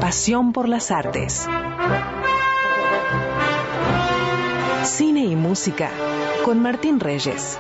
pasión por las artes. Cine y música con Martín Reyes.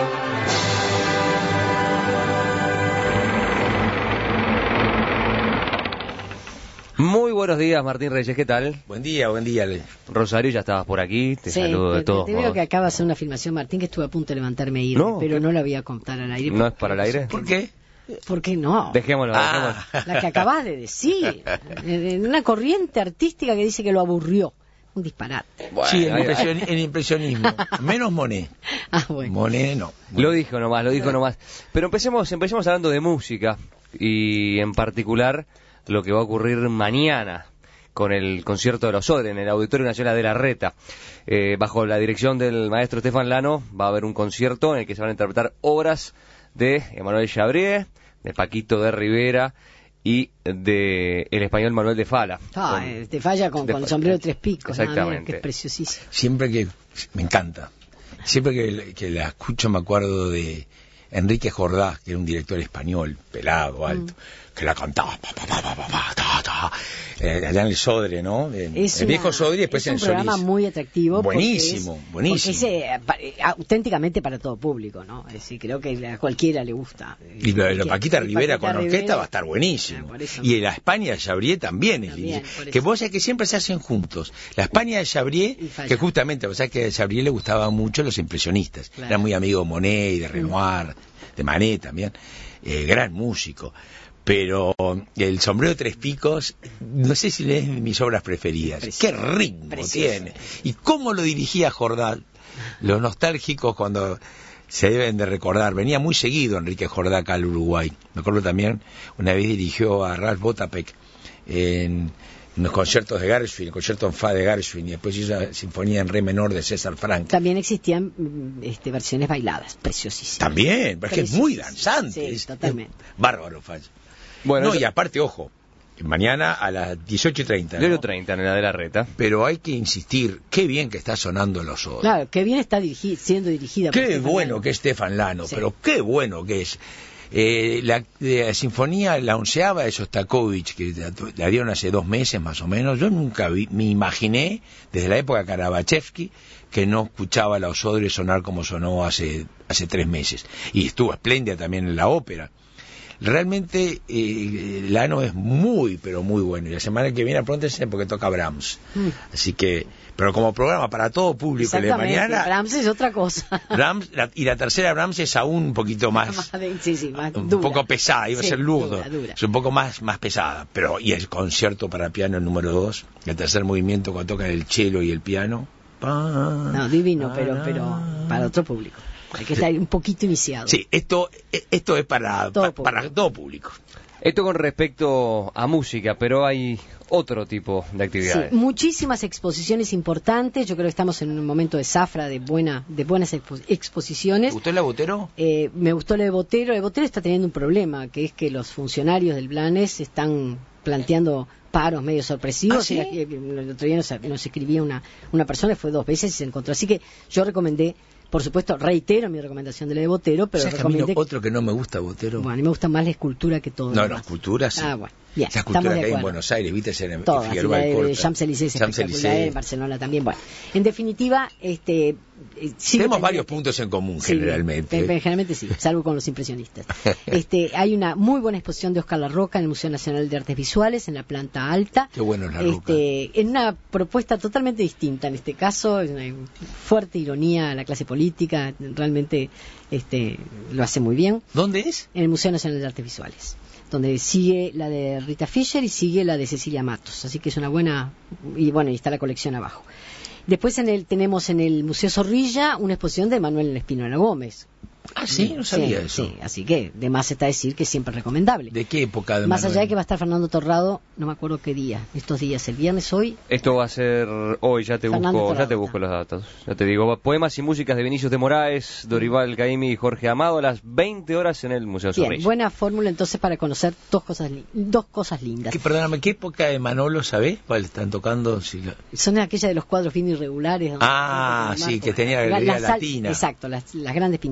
Muy buenos días, Martín Reyes, ¿qué tal? Buen día. Rosario, ya estabas por aquí, te saludo de todos te modos. veo que acaba de hacer una filmación, Martín, que estuve a punto de levantarme e ir, pero no la voy a contar al aire. ¿No es para el aire? ¿Por qué? ¿Por qué no? Dejémoslo. La que acabas de decir, en una corriente artística que dice que lo aburrió. Un disparate. Bueno, sí, el impresionismo. Menos Monet. Bueno. Monet no. Lo dijo nomás. Pero empecemos hablando de música, y en particular lo que va a ocurrir mañana con el concierto de los Odre en el Auditorio Nacional de la Reta. Bajo la dirección del maestro Estefan Lano va a haber un concierto en el que se van a interpretar obras de Emanuel Chabrier, de Paquito de Rivera y de el español Manuel de Falla. Te falla con el sombrero de tres picos. Exactamente. Que es preciosísimo. Siempre que... Me encanta. Siempre que la escucho me acuerdo de Enrique Jordá, que era un director español, pelado, alto, que la cantaba allá en el Sodre, ¿no? El viejo Sodre y después en el Solís. Es un programa muy atractivo. Buenísimo. Porque es auténticamente para todo público, ¿no? Es decir, creo que a cualquiera le gusta. Y lo de Paquita Rivera con orquesta va a estar buenísimo. Y la España de Chabrier también es lindísimo. Que vos sabés que siempre se hacen juntos. La España de Chabrier, que justamente, vos sabés que a Chabrier le gustaban mucho los impresionistas. Claro. Era muy amigo de Monet y de Renoir, de Manet también. Gran músico. Pero el sombrero de tres picos, no sé si es de mis obras preferidas. Qué ritmo tiene. Y cómo lo dirigía Jordá. Los nostálgicos cuando se deben de recordar. Venía muy seguido Enrique Jordá acá al Uruguay. Me acuerdo también, una vez dirigió a Ralph Botapek en los conciertos de Gershwin, el concierto en Fa de Gershwin, y después hizo la sinfonía en re menor de César Franck. También existían versiones bailadas, preciosísimas. También, porque es muy danzante. Sí, totalmente. Bárbaro, Falla. Bueno, no, y aparte, ojo, mañana a las 18:30. 18:30 en la de la Reta. Pero hay que insistir, qué bien que está sonando Los Odre. Claro, qué bien está siendo dirigida. Qué bueno que es Estefan Lano, pero qué bueno que es. La sinfonía, la 11ª de Shostakovich, que la dieron hace 2 meses más o menos, yo nunca me imaginé, desde la época de Karabachevsky, que no escuchaba a Los Odre sonar como sonó hace 3 meses. Y estuvo espléndida también en la ópera. Realmente Lano es muy, pero muy bueno. Y la semana que viene apróntense porque toca Brahms. Así que, pero como programa para todo público el de mañana. Brahms es otra cosa. Brahms, y la tercera Brahms es aún un poquito más. más un dura. Poco pesada, iba a ser Lourdes. Dura. Es un poco más pesada. Pero, y el concierto para piano número 2, el tercer movimiento cuando tocan el cello y el piano. No, divino, pero para otro público. Hay que estar un poquito iniciado. Sí, esto es para todo público. Esto con respecto a música, pero hay otro tipo de actividades. Sí, muchísimas exposiciones importantes. Yo creo que estamos en un momento de zafra, de buenas exposiciones. ¿Te gustó la Botero? Me gustó la de Botero. La de Botero está teniendo un problema, que es que los funcionarios del Blanes están planteando paros medio sorpresivos. ¿Sí? El otro día nos escribía una persona, fue 2 veces y se encontró. Así que yo recomendé, por supuesto, reitero mi recomendación de la de Botero, pero recomendé... otro que no me gusta, Botero. Bueno, a mí me gusta más la escultura que todo. No, la escultura sí. Bueno, bien, la escultura que hay en Buenos Aires, viste, en Figueroa Alcorta. Champs-Élysées espectacular, en Barcelona también. Bueno, en definitiva, tenemos varios puntos en común, generalmente. Generalmente sí, salvo con los impresionistas. Hay una muy buena exposición de Oscar Larroca en el Museo Nacional de Artes Visuales, en la planta alta. Qué bueno es Larroca. En una propuesta totalmente distinta, en este caso, es una fuerte ironía a la clase política, realmente lo hace muy bien. ¿Dónde es? En el Museo Nacional de Artes Visuales, donde sigue la de Rita Fischer y sigue la de Cecilia Matos, así que es una buena, y está la colección abajo. Después tenemos en el Museo Zorrilla una exposición de Manuel Espinola Gómez. Ah, sí, no sabía eso. Sí, así que de más está decir que es siempre recomendable. ¿De qué época de Más Manuel? allá de que va a estar Fernando Torrado, no me acuerdo qué día, estos días, el viernes hoy. Esto va a ser hoy, ya te busco los datos. Ya te digo, poemas y músicas de Vinicius de Moraes, Dorival Caymmi y Jorge Amado a las 20 horas en el Museo Zorrilla. Bien, buena fórmula entonces para conocer dos cosas lindas. Perdóname, ¿qué época de Manolo sabés? ¿Cuál están tocando? Son aquellas de los cuadros finos irregulares. Sí, que tenía la galería latina. Exacto, las grandes pinturas.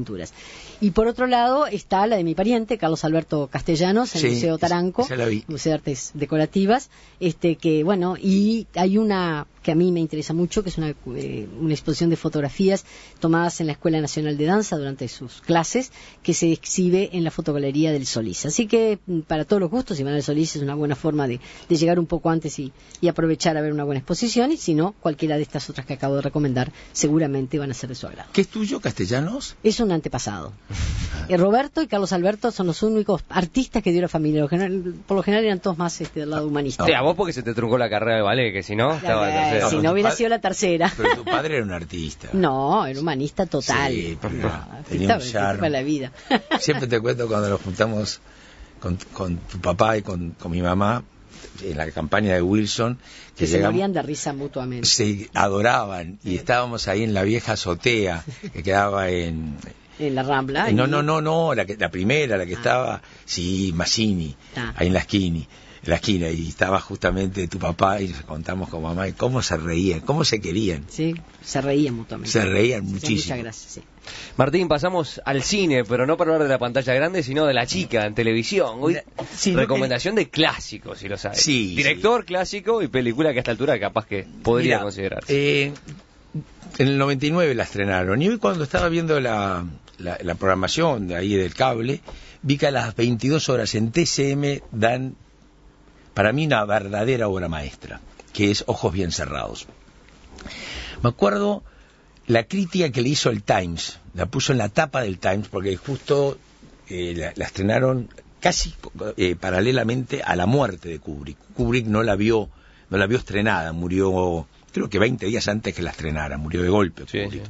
Y por otro lado está la de mi pariente, Carlos Alberto Castellanos, en el Museo Taranco, Museo de Artes Decorativas, que bueno, y hay una que a mí me interesa mucho, que es una exposición de fotografías tomadas en la Escuela Nacional de Danza durante sus clases, que se exhibe en la Fotogalería del Solís. Así que para todos los gustos, si van al Solís es una buena forma de llegar un poco antes y aprovechar a ver una buena exposición, y si no, cualquiera de estas otras que acabo de recomendar seguramente van a ser de su agrado. ¿Qué es tuyo, Castellanos? Es un antepasado. Roberto y Carlos Alberto son los únicos artistas que dio la familia. Por lo general eran todos más del lado humanista. Sí, a vos porque se te truncó la carrera de ballet, que si no, estaba si no hubiera sido la tercera. Pero tu padre era un artista. No, era humanista total. Sí, tenía un charme. La vida. Siempre te cuento cuando nos juntamos con tu papá y con mi mamá en la campaña de Wilson, que se morían de risa mutuamente. Se adoraban, y estábamos ahí en la vieja azotea que quedaba en la Rambla. No, la primera, la que estaba, sí, Mazzini, ahí en la esquina, y estaba justamente tu papá, y nos contamos con mamá y cómo se reían, cómo se querían. Sí, se reían mutuamente. Se reían muchísimo. Muchas gracias, sí. Martín, pasamos al cine, pero no para hablar de la pantalla grande, sino de la chica en televisión. Hoy, recomendación de clásicos, si lo sabes. Sí, director clásico y película que a esta altura capaz que podría considerarse. En el 99 la estrenaron, y hoy cuando estaba viendo la programación de ahí del cable, vi que a las 22 horas en TCM dan, para mí, una verdadera obra maestra, que es Ojos bien cerrados. Me acuerdo la crítica que le hizo el Times, la puso en la tapa del Times, porque justo la estrenaron casi paralelamente a la muerte de Kubrick. Kubrick no la vio estrenada, murió creo que 20 días antes que la estrenara, murió de golpe Kubrick. Sí.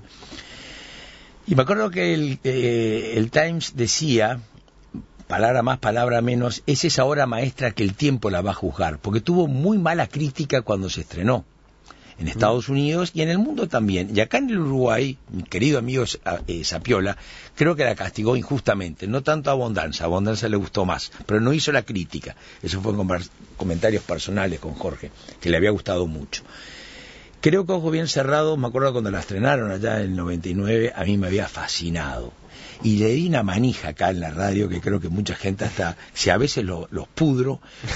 Y me acuerdo que el Times decía, palabra más, palabra menos, es esa obra maestra que el tiempo la va a juzgar, porque tuvo muy mala crítica cuando se estrenó en Estados Unidos y en el mundo también. Y acá en el Uruguay, mi querido amigo Sapiola, creo que la castigó injustamente, no tanto a Bondanza le gustó más, pero no hizo la crítica. Eso fue con comentarios personales con Jorge, que le había gustado mucho. Creo que Ojos bien cerrados, me acuerdo cuando la estrenaron allá en el 99, a mí me había fascinado. Y le di una manija acá en la radio, que creo que mucha gente hasta, si a veces los pudro,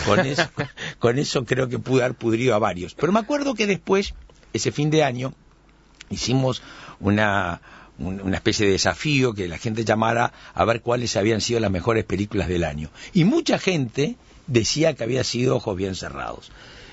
con eso creo que pude haber pudrido a varios. Pero me acuerdo que después, ese fin de año, hicimos una especie de desafío, que la gente llamara a ver cuáles habían sido las mejores películas del año. Y mucha gente decía que había sido Ojos bien cerrados.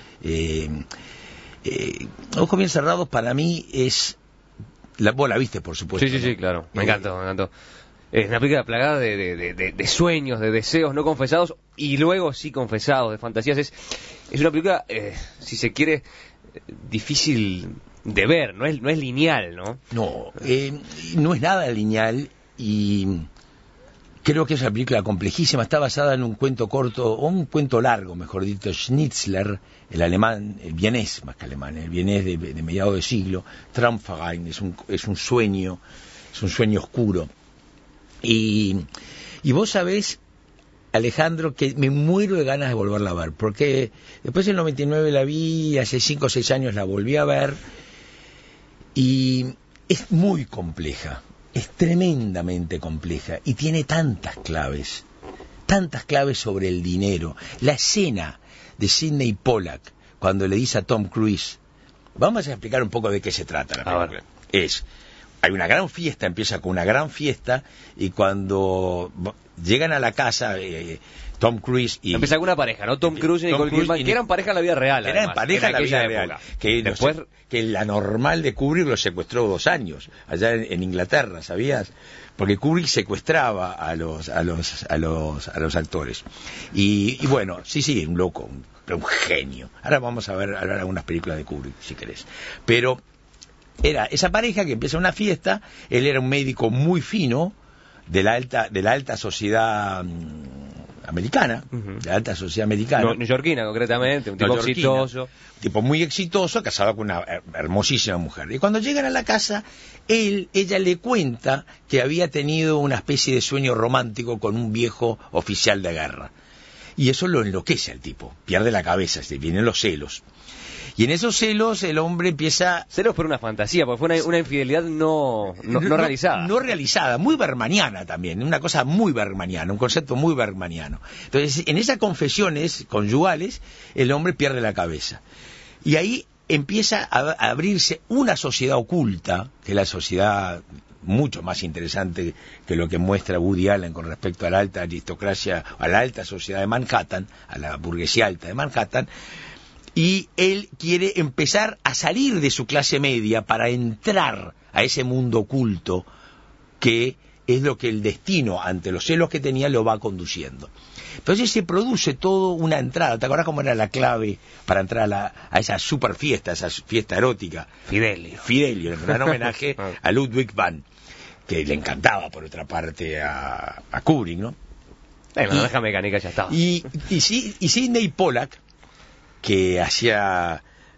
Ojos bien cerrados para mí es... vos la viste, por supuesto. Sí, claro. Me encantó. Es una película plagada de sueños, de deseos no confesados y luego sí confesados, de fantasías. Es una película, si se quiere, difícil de ver, no es lineal, ¿no? No, no es nada lineal, y creo que es una película complejísima. Está basada en un cuento corto, o un cuento largo, mejor dicho, Schnitzler, el alemán, el vienés, más que alemán, el vienés de mediados de siglo. Traumverein es un sueño oscuro. Y vos sabés, Alejandro, que me muero de ganas de volverla a ver, porque después del 99 la vi, hace 5 o 6 años la volví a ver, y es muy compleja, es tremendamente compleja, y tiene tantas claves sobre el dinero. La escena de Sidney Pollack, cuando le dice a Tom Cruise, vamos a explicar un poco de qué se trata la película. Hay una gran fiesta, empieza con una gran fiesta, y cuando llegan a la casa, Tom Cruise y... Empieza con una pareja, ¿no? Tom Cruise y Nicole Kidman, que eran pareja en la vida real. Eran pareja en la vida real. Que la normal de Kubrick lo secuestró 2 años, allá en Inglaterra, ¿sabías? Porque Kubrick secuestraba a los actores. Y bueno, sí, un loco, un genio. Ahora vamos a ver algunas películas de Kubrick, si querés. Pero... era esa pareja que empieza una fiesta. Él era un médico muy fino de la alta sociedad americana, de la alta sociedad americana, neoyorquina concretamente, un tipo exitoso, tipo muy exitoso, casado con una hermosísima mujer. Y cuando llegan a la casa, ella le cuenta que había tenido una especie de sueño romántico con un viejo oficial de guerra, y eso lo enloquece al tipo, pierde la cabeza, se vienen los celos. Y en esos celos el hombre empieza... Celos por una fantasía, porque fue una infidelidad no realizada. No realizada, muy bermaniana también, una cosa muy bermaniana, un concepto muy bermaniano. Entonces, en esas confesiones conyugales, el hombre pierde la cabeza. Y ahí empieza a abrirse una sociedad oculta, que es la sociedad mucho más interesante que lo que muestra Woody Allen con respecto a la alta aristocracia, a la alta sociedad de Manhattan, a la burguesía alta de Manhattan, y él quiere empezar a salir de su clase media para entrar a ese mundo oculto que es lo que el destino, ante los celos que tenía, lo va conduciendo. Entonces se produce todo una entrada. ¿Te acordás cómo era la clave para entrar a esa super fiesta, esa fiesta erótica? Fidelio, el gran homenaje a Ludwig van, que le encantaba, por otra parte, a Kubrick, ¿no? La naranja mecánica ya estaba. Y Sidney Pollack, que hacía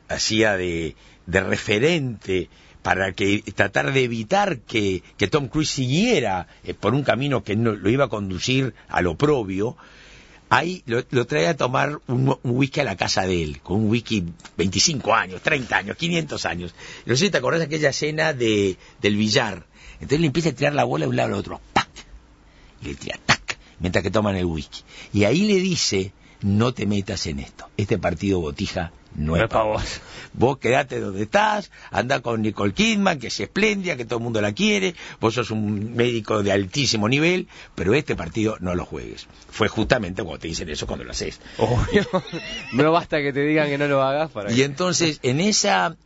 de referente para que tratar de evitar que Tom Cruise siguiera por un camino que no lo iba a conducir al oprobio, ahí lo trae a tomar un whisky a la casa de él, con un whisky 25 años, 30 años, 500 años. No sé si te acordás de aquella escena del billar. Entonces le empieza a tirar la bola de un lado al otro, ¡pac! Y le tira, ¡tac! Mientras que toman el whisky. Y ahí le dice, no te metas en esto. Este partido botija no es para vos. Vos quedate donde estás, anda con Nicole Kidman, que es espléndida, que todo el mundo la quiere, vos sos un médico de altísimo nivel, pero este partido no lo juegues. Fue justamente cuando te dicen eso, cuando lo haces. Obvio. No basta que te digan que no lo hagas para... Y entonces, en esa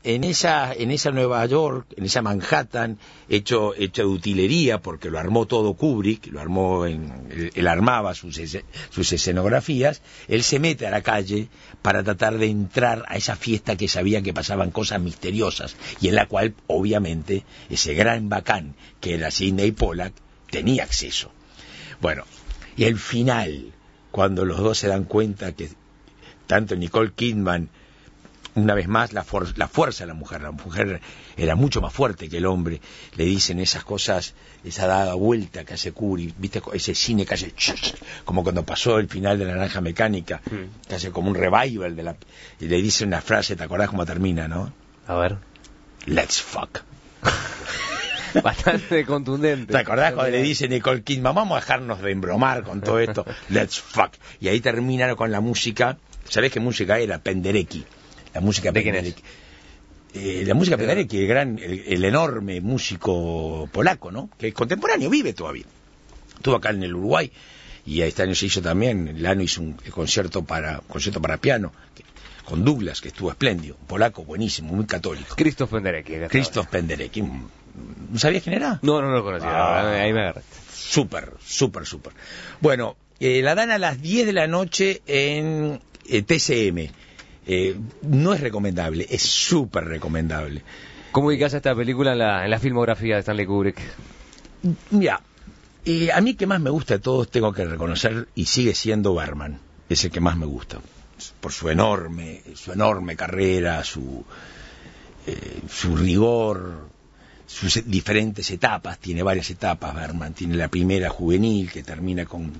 Nueva York, en esa Manhattan, hecho de utilería, porque lo armó todo Kubrick, él armaba sus escenografías, él se mete a la calle para tratar de entrar a esa fiesta que sabía que pasaban cosas misteriosas, y en la cual, obviamente, ese gran bacán que era Sidney Pollack tenía acceso. Bueno, y el final, cuando los dos se dan cuenta que tanto Nicole Kidman, una vez más, la fuerza de la mujer era mucho más fuerte que el hombre, le dicen esas cosas, esa dada vuelta que hace Kubrick, viste, ese cine que hace como cuando pasó el final de La Naranja Mecánica, que hace como un revival y le dice una frase, ¿te acordás cómo termina, no? A ver. Let's fuck. Bastante contundente. ¿Te acordás cuando le dice Nicole Kidman, vamos a dejarnos de embromar con todo esto? Let's fuck. Y ahí termina con la música. ¿Sabés qué música era? Penderecki. La música ¿de quién es? La música Penderecki, el enorme músico polaco, ¿no? Que es contemporáneo, vive todavía. Estuvo acá en el Uruguay y este año se hizo también, Lano hizo un concierto para piano con Douglas, que estuvo espléndido, un polaco buenísimo, muy católico. Krzysztof Penderecki. Krzysztof Penderecki. ¿No sabías quién era? No lo conocía, ahí me agarraste. Súper. Bueno, la dan a las 10 de la noche en TCM. No es recomendable, es súper recomendable. ¿Cómo ubicás esta película en la filmografía de Stanley Kubrick? Mira, a mí que más me gusta de todos, tengo que reconocer, y sigue siendo Bergman, es el que más me gusta, por su enorme carrera, su rigor, sus diferentes etapas. Tiene varias etapas Bergman. Tiene la primera juvenil, que termina con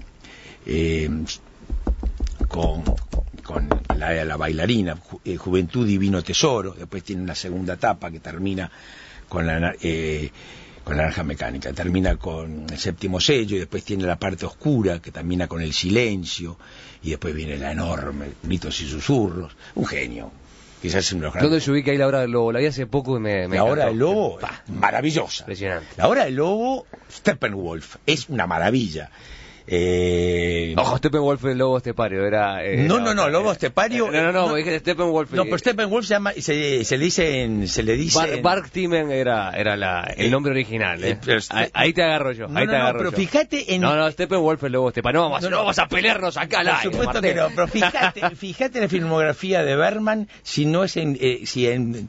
la bailarina, Juventud Divino Tesoro. Después tiene una segunda etapa que termina con la Naranja Mecánica, termina con El Séptimo Sello, y después tiene la parte oscura que termina con El Silencio, y después viene la enorme Gritos y Susurros. Un genio. Quizás es uno de los grandes. ¿Dónde se ubica ahí La Hora del Lobo? La vi hace poco y me La Hora del Lobo, maravillosa. Impresionante. La Hora del Lobo, Steppenwolf, es una maravilla. Ojo, Steppenwolf el lobo estepario era... No, lobo estepario... No, dije Steppenwolf... No, pero Steppenwolf se le dice... Bark-Timen era el nombre original, ahí te agarro yo, pero fíjate en... No, Steppenwolf el lobo estepario, no vamos a pelearnos acá al aire, por supuesto que no, pero fíjate en la filmografía de Bergman, si no es en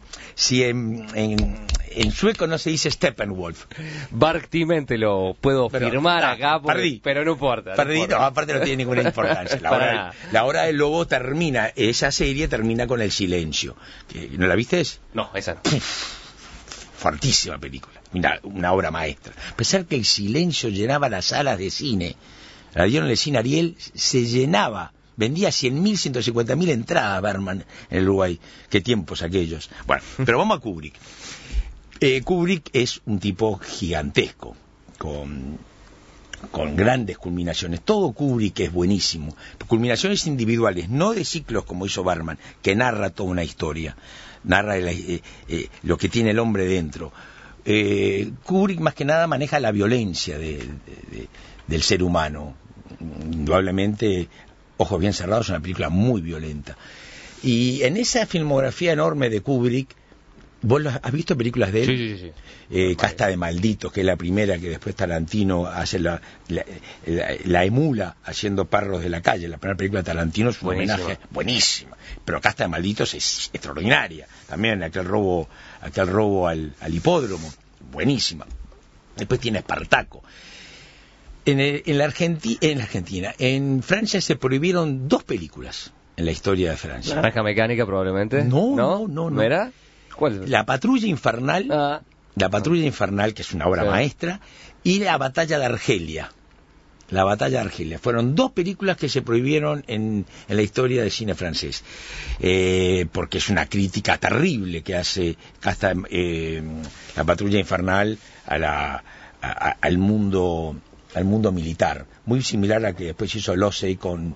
sueco no se dice Steppenwolf. Bark-Timen te lo puedo firmar acá, pero no importa. Perdí, no, aparte no tiene ninguna importancia. La Hora del Lobo esa serie termina con El Silencio. ¿No la viste? No, esa no. Fortísima película. Mira, una obra maestra. A pesar que El Silencio llenaba las salas de cine, la dieron en el Cine Ariel, se llenaba vendía 100.000, 150.000 entradas Bergman en el Uruguay. Qué tiempos aquellos. Bueno, pero vamos a Kubrick. Kubrick es un tipo gigantesco, con grandes culminaciones. Todo Kubrick es buenísimo. Culminaciones individuales, no de ciclos como hizo Bergman, que narra toda una historia, narra lo que tiene el hombre dentro. Kubrick más que nada maneja la violencia del ser humano. Indudablemente, Ojos bien cerrados es una película muy violenta. Y en esa filmografía enorme de Kubrick, ¿vos has visto películas de él? Sí. Casta de Malditos, que es la primera que después Tarantino hace la emula haciendo Perros de la Calle. La primera película de Tarantino es un homenaje buenísima, pero Casta de Malditos es extraordinaria. También aquel robo al hipódromo, buenísima. Después tiene Espartaco. En Argentina, en Francia se prohibieron 2 películas en la historia de Francia. ¿La Naranja Mecánica probablemente? No. ¿No era? ¿Cuál? La Patrulla Infernal, La Patrulla Infernal, que es una obra maestra, y La Batalla de Argelia. La Batalla de Argelia. Fueron 2 películas que se prohibieron en la historia del cine francés, porque es una crítica terrible que hace hasta La Patrulla Infernal al mundo militar, muy similar a que después hizo Losey con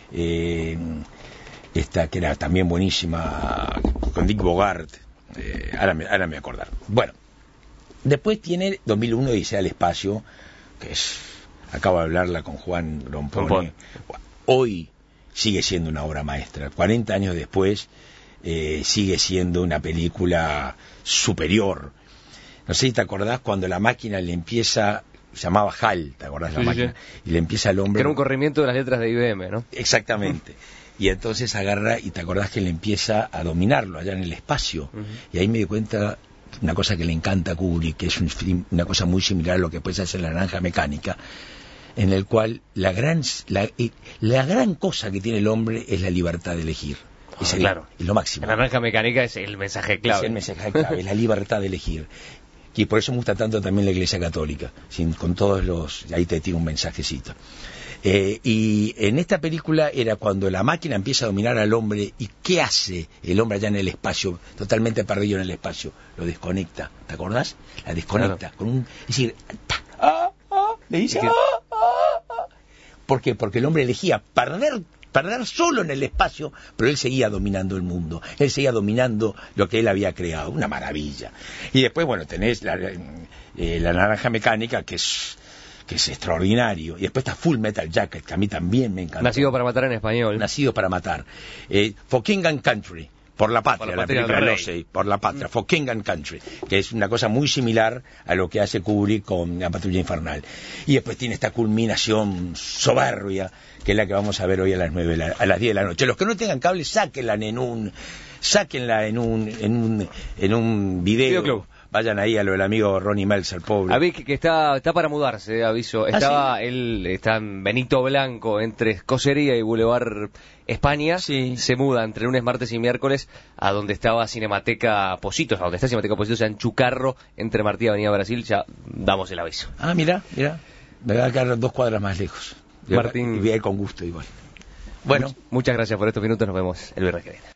esta que era también buenísima, con Dick Bogart. Ahora me voy a acordar. Bueno, después tiene 2001 Odisea al espacio, que acabo de hablarla con Juan Rompone. Hoy sigue siendo una obra maestra. 40 años después sigue siendo una película superior. No sé si te acordás cuando la máquina le empieza, se llamaba HAL, ¿te acordás la máquina? Sí. Y le empieza al hombre... Que era un corrimiento de las letras de IBM, ¿no? Exactamente. Y entonces agarra y te acordás que le empieza a dominarlo allá en el espacio. Y ahí me di cuenta una cosa que le encanta a Kubrick, que es una cosa muy similar a lo que puede hacer La Naranja Mecánica, en el cual la gran cosa que tiene el hombre es la libertad de elegir. Claro. Es lo máximo. La Naranja Mecánica es el mensaje clave. Es el mensaje clave, es la libertad de elegir. Y por eso me gusta tanto también la Iglesia Católica, con todos los... Ahí te tiro un mensajecito. Y en esta película era cuando la máquina empieza a dominar al hombre. ¿Y qué hace el hombre allá en el espacio, totalmente perdido en el espacio? Lo desconecta, ¿te acordás? La desconecta, claro. Es decir, le dice... ¿Por qué? Porque el hombre elegía perder solo en el espacio, pero él seguía dominando el mundo, él seguía dominando lo que él había creado, una maravilla. Y después, bueno, tenés la Naranja Mecánica, que es extraordinario, y después está Full Metal Jacket, que a mí también me encanta. Nacido para matar en español. Nacido para matar. For King and Country, por la patria, la película de Losey, por la patria, For King and Country, que es una cosa muy similar a lo que hace Kubrick con La Patrulla Infernal. Y después tiene esta culminación soberbia, que es la que vamos a ver hoy a las 10 de la noche. Los que no tengan cable, sáquenla en un video. Vayan ahí a lo del amigo Ronnie Meltzer, pobre. A ver que está para mudarse, aviso. Él está en Benito Blanco, entre Escocería y Boulevard España. Sí. Se muda entre lunes, martes y miércoles a donde estaba Cinemateca Positos, a donde está Cinemateca Positos, en Chucarro, entre Martí y Avenida Brasil. Ya damos el aviso. Mira. Me voy a quedar 2 cuadras más lejos. Martín. Y voy a ir con gusto igual. Bueno. Muchas gracias por estos minutos. Nos vemos el viernes que viene.